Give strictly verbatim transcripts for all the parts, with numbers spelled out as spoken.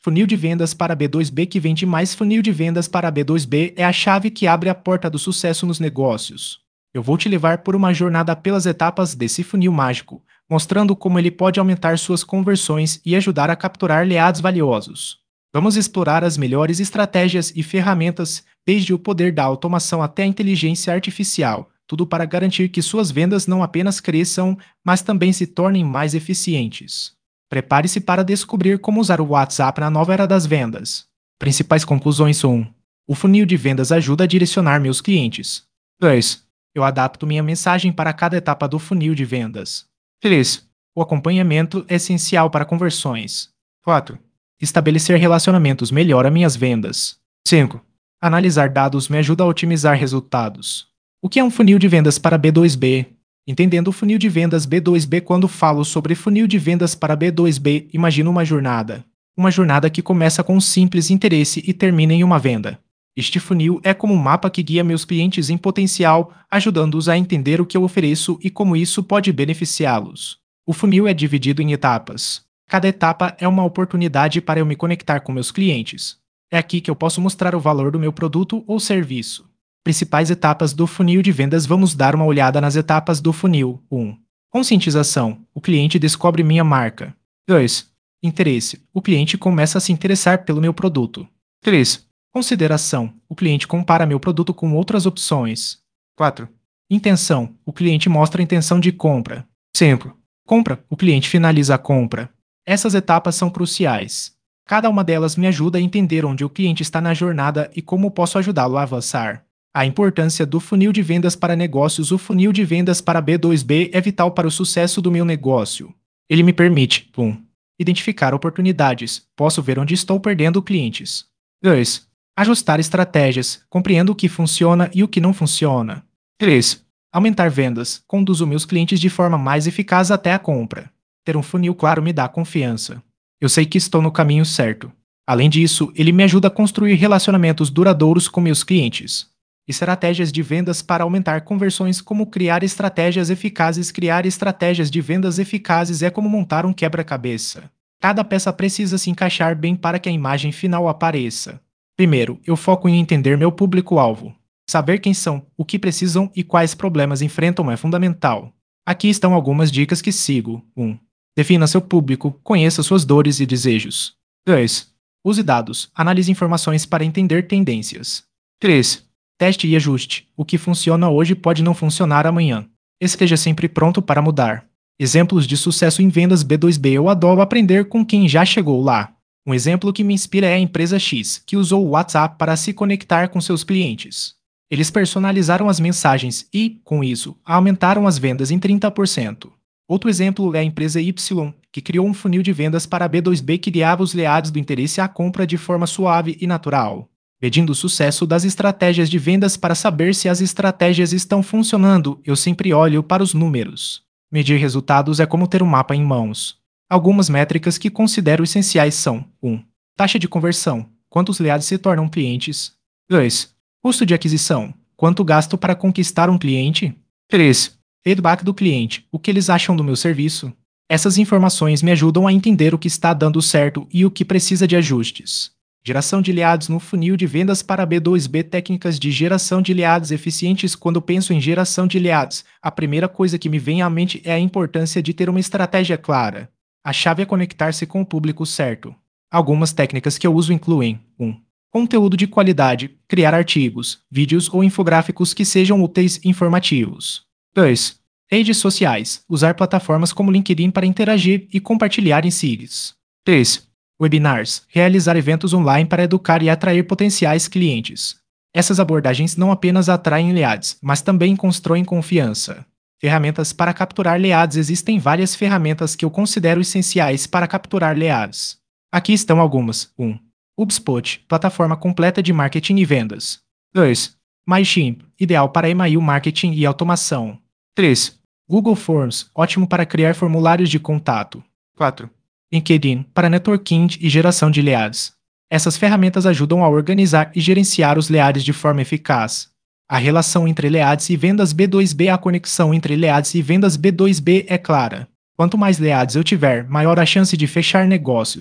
Funil de vendas para B dois B que vende mais. Funil de vendas para B dois B é a chave que abre a porta do sucesso nos negócios. Eu vou te levar por uma jornada pelas etapas desse funil mágico, mostrando como ele pode aumentar suas conversões e ajudar a capturar leads valiosos. Vamos explorar as melhores estratégias e ferramentas, desde o poder da automação até a inteligência artificial, tudo para garantir que suas vendas não apenas cresçam, mas também se tornem mais eficientes. Prepare-se para descobrir como usar o WhatsApp na nova era das vendas. Principais conclusões: um. O funil de vendas ajuda a direcionar meus clientes. dois. Eu adapto minha mensagem para cada etapa do funil de vendas. três. O acompanhamento é essencial para conversões. quatro. Estabelecer relacionamentos melhora minhas vendas. cinco. Analisar dados me ajuda a otimizar resultados. O que é um funil de vendas para B dois B? Entendendo o funil de vendas B dois B. Quando falo sobre funil de vendas para B dois B, imagino uma jornada. Uma jornada que começa com um simples interesse e termina em uma venda. Este funil é como um mapa que guia meus clientes em potencial, ajudando-os a entender o que eu ofereço e como isso pode beneficiá-los. O funil é dividido em etapas. Cada etapa é uma oportunidade para eu me conectar com meus clientes. É aqui que eu posso mostrar o valor do meu produto ou serviço. Principais etapas do funil de vendas. Vamos dar uma olhada nas etapas do funil. um. Conscientização. O cliente descobre minha marca. dois. Interesse. O cliente começa a se interessar pelo meu produto. três. Consideração. O cliente compara meu produto com outras opções. quatro. Intenção. O cliente mostra a intenção de compra. cinco. Compra. O cliente finaliza a compra. Essas etapas são cruciais. Cada uma delas me ajuda a entender onde o cliente está na jornada e como posso ajudá-lo a avançar. A importância do funil de vendas para negócios. O funil de vendas para B dois B é vital para o sucesso do meu negócio. Ele me permite: um. Identificar oportunidades. Posso ver onde estou perdendo clientes. dois. Ajustar estratégias. Compreendo o que funciona e o que não funciona. três. Aumentar vendas. Conduzo meus clientes de forma mais eficaz até a compra. Ter um funil claro me dá confiança. Eu sei que estou no caminho certo. Além disso, ele me ajuda a construir relacionamentos duradouros com meus clientes. Estratégias de vendas para aumentar conversões. Como criar estratégias eficazes. Criar estratégias de vendas eficazes é como montar um quebra-cabeça. Cada peça precisa se encaixar bem para que a imagem final apareça. Primeiro, eu foco em entender meu público-alvo. Saber quem são, o que precisam e quais problemas enfrentam é fundamental. Aqui estão algumas dicas que sigo. um. Defina seu público, conheça suas dores e desejos. dois. Use dados, analise informações para entender tendências. três. Teste e ajuste. O que funciona hoje pode não funcionar amanhã. Esteja sempre pronto para mudar. Exemplos de sucesso em vendas B dois B. Eu adoro aprender com quem já chegou lá. Um exemplo que me inspira é a empresa X, que usou o WhatsApp para se conectar com seus clientes. Eles personalizaram as mensagens e, com isso, aumentaram as vendas em trinta por cento. Outro exemplo é a empresa Y, que criou um funil de vendas para B dois B que guiava os leads do interesse à compra de forma suave e natural. Medindo o sucesso das estratégias de vendas. Para saber se as estratégias estão funcionando, eu sempre olho para os números. Medir resultados é como ter um mapa em mãos. Algumas métricas que considero essenciais são: um. Taxa de conversão. Quantos leads se tornam clientes? dois. Custo de aquisição. Quanto gasto para conquistar um cliente? três. Feedback do cliente. O que eles acham do meu serviço? Essas informações me ajudam a entender o que está dando certo e o que precisa de ajustes. Geração de leads no funil de vendas para B dois B. Técnicas de geração de leads eficientes. Quando penso em geração de leads, a primeira coisa que me vem à mente é a importância de ter uma estratégia clara. A chave é conectar-se com o público certo. Algumas técnicas que eu uso incluem: um. Conteúdo de qualidade. Criar artigos, vídeos ou infográficos que sejam úteis e informativos. dois. Redes sociais. Usar plataformas como LinkedIn para interagir e compartilhar insights. três. Webinars. Realizar eventos online para educar e atrair potenciais clientes. Essas abordagens não apenas atraem leads, mas também constroem confiança. Ferramentas para capturar leads. Existem várias ferramentas que eu considero essenciais para capturar leads. Aqui estão algumas. um. HubSpot, plataforma completa de marketing e vendas. dois. MailChimp, ideal para e-mail marketing e automação. três. Google Forms, ótimo para criar formulários de contato. quatro. LinkedIn, para networking e geração de leads. Essas ferramentas ajudam a organizar e gerenciar os leads de forma eficaz. A relação entre leads e vendas B dois B. A conexão entre leads e vendas B dois B é clara. Quanto mais leads eu tiver, maior a chance de fechar negócios.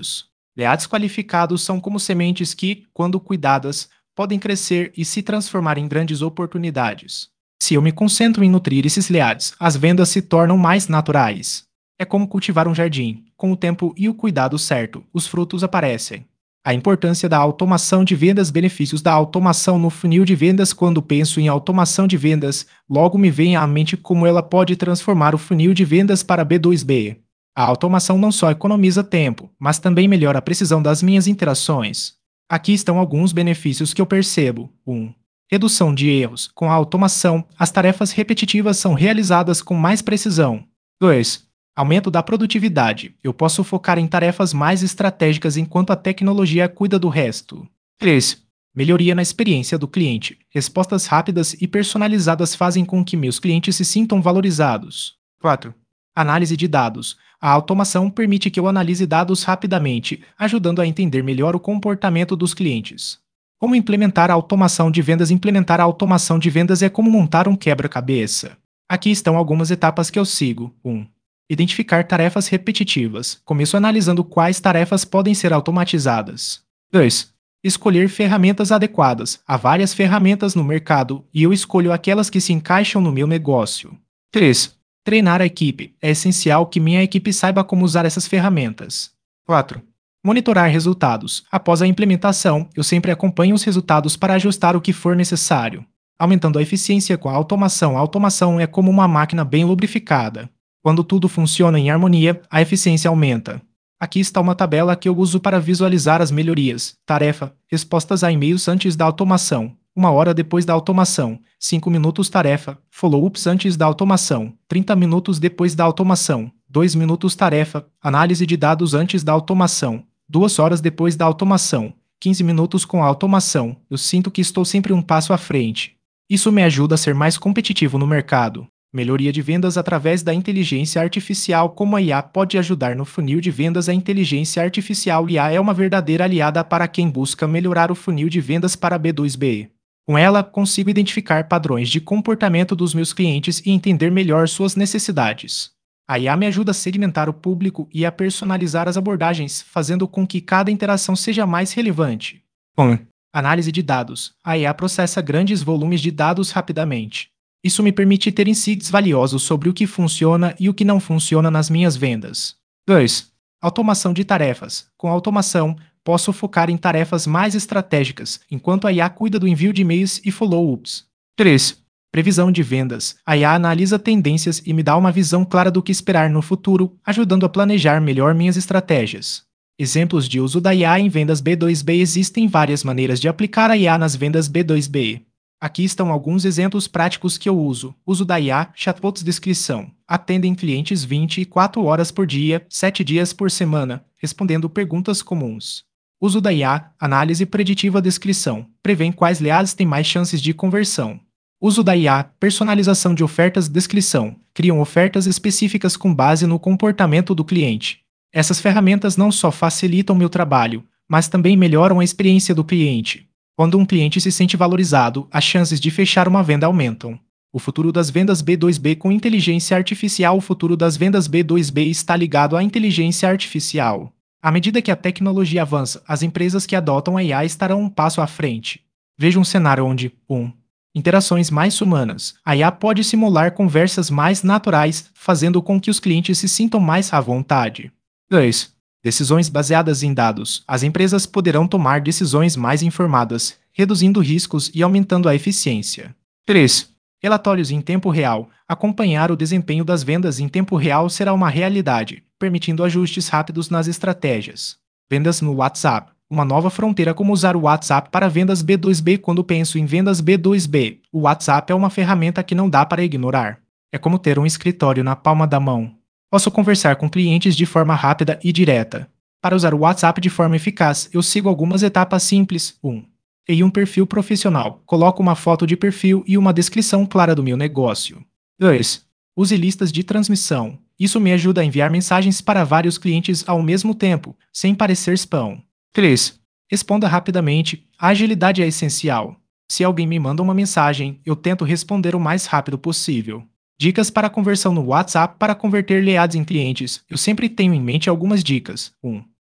Leads qualificados são como sementes que, quando cuidadas, podem crescer e se transformar em grandes oportunidades. Se eu me concentro em nutrir esses leads, as vendas se tornam mais naturais. É como cultivar um jardim. Com o tempo e o cuidado certo, os frutos aparecem. A importância da automação de vendas, benefícios da automação no funil de vendas. Quando penso em automação de vendas, logo me vem à mente como ela pode transformar o funil de vendas para B dois B. A automação não só economiza tempo, mas também melhora a precisão das minhas interações. Aqui estão alguns benefícios que eu percebo. um. Redução de erros. Com a automação, as tarefas repetitivas são realizadas com mais precisão. dois. Aumento da produtividade. Eu posso focar em tarefas mais estratégicas enquanto a tecnologia cuida do resto. três. Melhoria na experiência do cliente. Respostas rápidas e personalizadas fazem com que meus clientes se sintam valorizados. quatro. Análise de dados. A automação permite que eu analise dados rapidamente, ajudando a entender melhor o comportamento dos clientes. Como implementar a automação de vendas? Implementar a automação de vendas é como montar um quebra-cabeça. Aqui estão algumas etapas que eu sigo. um. Identificar tarefas repetitivas. Começo analisando quais tarefas podem ser automatizadas. dois. Escolher ferramentas adequadas. Há várias ferramentas no mercado e eu escolho aquelas que se encaixam no meu negócio. três. Treinar a equipe. É essencial que minha equipe saiba como usar essas ferramentas. quatro. Monitorar resultados. Após a implementação, eu sempre acompanho os resultados para ajustar o que for necessário. Aumentando a eficiência com a automação. A automação é como uma máquina bem lubrificada. Quando tudo funciona em harmonia, a eficiência aumenta. Aqui está uma tabela que eu uso para visualizar as melhorias. Tarefa: respostas a e-mails antes da automação. Uma hora depois da automação. cinco minutos tarefa: follow-ups antes da automação. trinta minutos depois da automação. dois minutos tarefa: análise de dados antes da automação. duas horas depois da automação. quinze minutos com a automação. Eu sinto que estou sempre um passo à frente. Isso me ajuda a ser mais competitivo no mercado. Melhoria de vendas através da inteligência artificial. Como a I A pode ajudar no funil de vendas? A inteligência artificial I A é uma verdadeira aliada para quem busca melhorar o funil de vendas para B dois B. Com ela, consigo identificar padrões de comportamento dos meus clientes e entender melhor suas necessidades. A I A me ajuda a segmentar o público e a personalizar as abordagens, fazendo com que cada interação seja mais relevante. um. Análise de dados. A I A processa grandes volumes de dados rapidamente. Isso me permite ter insights valiosos sobre o que funciona e o que não funciona nas minhas vendas. dois. Automação de tarefas. Com a automação, posso focar em tarefas mais estratégicas, enquanto a I A cuida do envio de e-mails e follow-ups. três. Previsão de vendas. A I A analisa tendências e me dá uma visão clara do que esperar no futuro, ajudando a planejar melhor minhas estratégias. Exemplos de uso da I A em vendas B dois B. Existem várias maneiras de aplicar a I A nas vendas B dois B. Aqui estão alguns exemplos práticos que eu uso. Uso da I A, chatbots. Descrição: atendem clientes vinte e quatro horas por dia, sete dias por semana, respondendo perguntas comuns. Uso da I A, análise preditiva. Descrição: prevêem quais leads têm mais chances de conversão. Uso da I A, personalização de ofertas. Descrição: criam ofertas específicas com base no comportamento do cliente. Essas ferramentas não só facilitam meu trabalho, mas também melhoram a experiência do cliente. Quando um cliente se sente valorizado, as chances de fechar uma venda aumentam. O futuro das vendas B dois B com inteligência artificial. O futuro das vendas B dois B está ligado à inteligência artificial. À medida que a tecnologia avança, as empresas que adotam a I A estarão um passo à frente. Veja um cenário onde um. Interações mais humanas. A I A pode simular conversas mais naturais, fazendo com que os clientes se sintam mais à vontade. dois. Decisões baseadas em dados. As empresas poderão tomar decisões mais informadas, reduzindo riscos e aumentando a eficiência. três. Relatórios em tempo real. Acompanhar o desempenho das vendas em tempo real será uma realidade, permitindo ajustes rápidos nas estratégias. Vendas no WhatsApp. Uma nova fronteira. Como usar o WhatsApp para vendas B dois B? Quando penso em vendas B dois B, o WhatsApp é uma ferramenta que não dá para ignorar. É como ter um escritório na palma da mão. Posso conversar com clientes de forma rápida e direta. Para usar o WhatsApp de forma eficaz, eu sigo algumas etapas simples. um. Em um perfil profissional, coloco uma foto de perfil e uma descrição clara do meu negócio. dois. Use listas de transmissão. Isso me ajuda a enviar mensagens para vários clientes ao mesmo tempo, sem parecer spam. três. Responda rapidamente. A agilidade é essencial. Se alguém me manda uma mensagem, eu tento responder o mais rápido possível. Dicas para conversão no WhatsApp. Para converter leads em clientes, eu sempre tenho em mente algumas dicas. um.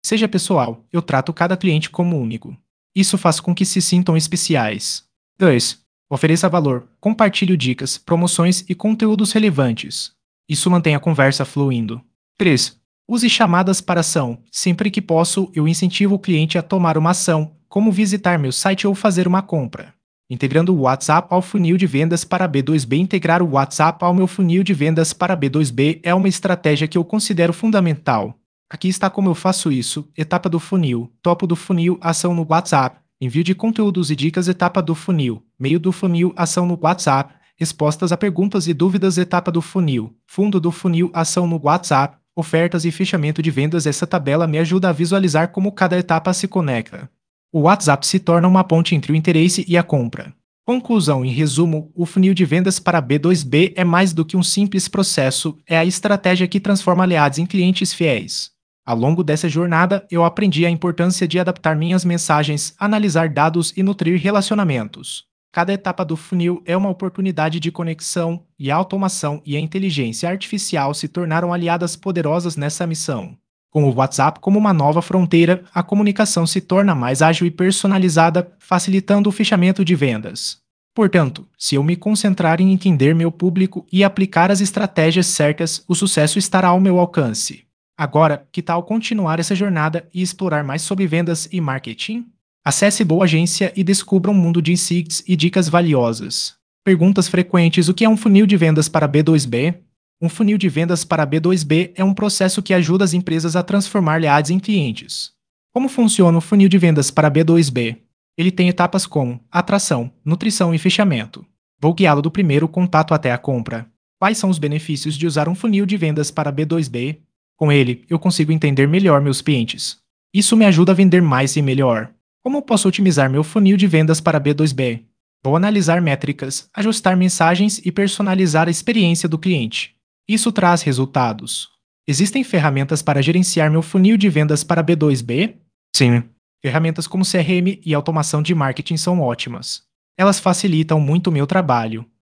Seja pessoal, eu trato cada cliente como único. Isso faz com que se sintam especiais. dois. Ofereça valor, compartilhe dicas, promoções e conteúdos relevantes. Isso mantém a conversa fluindo. três. Use chamadas para ação. Sempre que posso, eu incentivo o cliente a tomar uma ação, como visitar meu site ou fazer uma compra. Integrando o WhatsApp ao funil de vendas para B dois B. Integrar o WhatsApp ao meu funil de vendas para B dois B é uma estratégia que eu considero fundamental. Aqui está como eu faço isso: etapa do funil, topo do funil, ação no WhatsApp, envio de conteúdos e dicas, etapa do funil, meio do funil, ação no WhatsApp, respostas a perguntas e dúvidas, etapa do funil, fundo do funil, ação no WhatsApp, ofertas e fechamento de vendas. Essa tabela me ajuda a visualizar como cada etapa se conecta. O WhatsApp se torna uma ponte entre o interesse e a compra. Conclusão: em resumo, o funil de vendas para B dois B é mais do que um simples processo, é a estratégia que transforma aliados em clientes fiéis. Ao longo dessa jornada, eu aprendi a importância de adaptar minhas mensagens, analisar dados e nutrir relacionamentos. Cada etapa do funil é uma oportunidade de conexão, e a automação e a inteligência artificial se tornaram aliadas poderosas nessa missão. Com o WhatsApp como uma nova fronteira, a comunicação se torna mais ágil e personalizada, facilitando o fechamento de vendas. Portanto, se eu me concentrar em entender meu público e aplicar as estratégias certas, o sucesso estará ao meu alcance. Agora, que tal continuar essa jornada e explorar mais sobre vendas e marketing? Acesse Boa Agência e descubra um mundo de insights e dicas valiosas. Perguntas frequentes: o que é um funil de vendas para B dois B? Um funil de vendas para B dois B é um processo que ajuda as empresas a transformar leads em clientes. Como funciona o funil de vendas para B dois B? Ele tem etapas como atração, nutrição e fechamento. Vou guiá-lo do primeiro contato até a compra. Quais são os benefícios de usar um funil de vendas para B dois B? Com ele, eu consigo entender melhor meus clientes. Isso me ajuda a vender mais e melhor. Como posso otimizar meu funil de vendas para B dois B? Vou analisar métricas, ajustar mensagens e personalizar a experiência do cliente. Isso traz resultados. Existem ferramentas para gerenciar meu funil de vendas para B dois B? Sim. Ferramentas como C R M e automação de marketing são ótimas. Elas facilitam muito o meu trabalho.